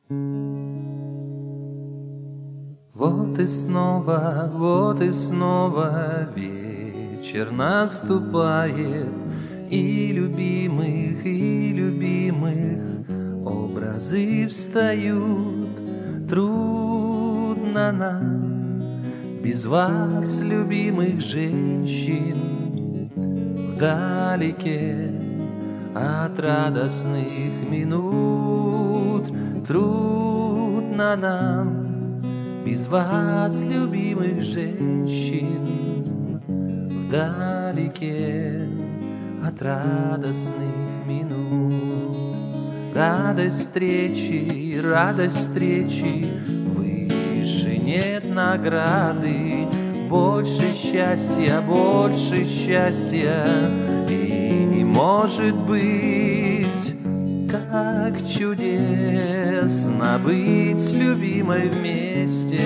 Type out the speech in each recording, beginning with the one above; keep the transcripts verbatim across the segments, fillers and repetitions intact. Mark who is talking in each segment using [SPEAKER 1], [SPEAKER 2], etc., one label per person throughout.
[SPEAKER 1] Вот и снова, вот и снова вечер наступает, и любимых, и любимых образы встают. Трудно нам без вас, любимых женщин, вдалеке от радостных минут. Трудно нам без вас, любимых женщин, вдалеке от радостных минут. Радость встречи, радость встречи, выше нет награды. Больше счастья, больше счастья и не может быть. Как чудесно быть с любимой вместе,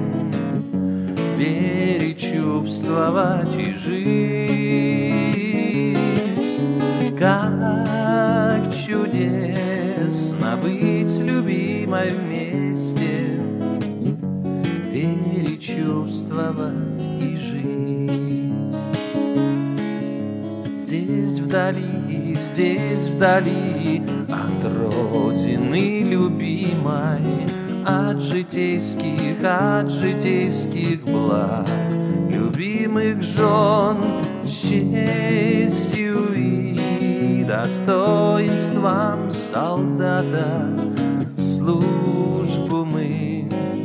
[SPEAKER 1] верить, чувствовать и жить. Как чудесно быть с любимой вместе, верить, чувствовать и жить. Здесь вдали, здесь вдали от родины любимой, от житейских, от житейских благ, любимых жен, с честью и достоинством солдата. Службу мы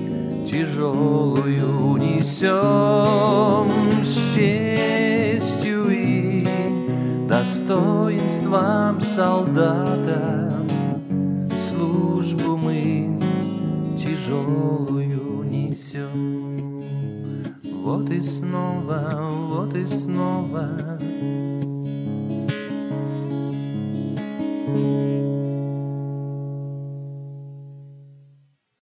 [SPEAKER 1] тяжелую несем, с честью и достоинством солдата. Службу мы тяжелую несем. Вот и снова, вот и снова